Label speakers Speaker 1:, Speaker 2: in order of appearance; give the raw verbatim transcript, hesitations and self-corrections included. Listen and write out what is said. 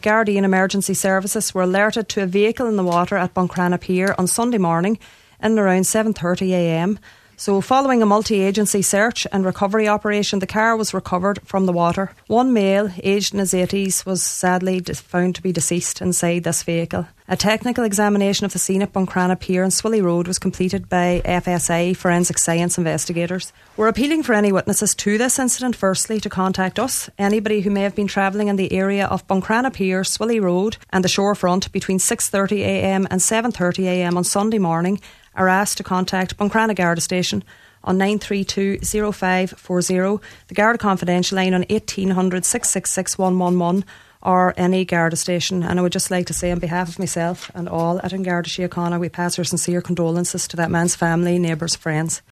Speaker 1: Gardaí and emergency services were alerted to a vehicle in the water at Buncrana Pier on Sunday morning in and around seven thirty a m. So following a multi-agency search and recovery operation, the car was recovered from the water. One male, aged in his eighties, was sadly found to be deceased inside this vehicle. A technical examination of the scene at Buncrana Pier and Swilly Road was completed by F S I Forensic Science investigators. We're appealing for any witnesses to this incident, firstly, to contact us. Anybody who may have been travelling in the area of Buncrana Pier, Swilly Road and the shorefront between six thirty a m and seven thirty a m on Sunday morning are asked to contact Buncrana Garda Station on nine three two oh five four oh, the Garda Confidential line on eighteen hundred, six six six, one one one, or any Garda station. And I would just like to say on behalf of myself and all at An Garda Síochána, we pass our sincere condolences to that man's family, neighbours, friends.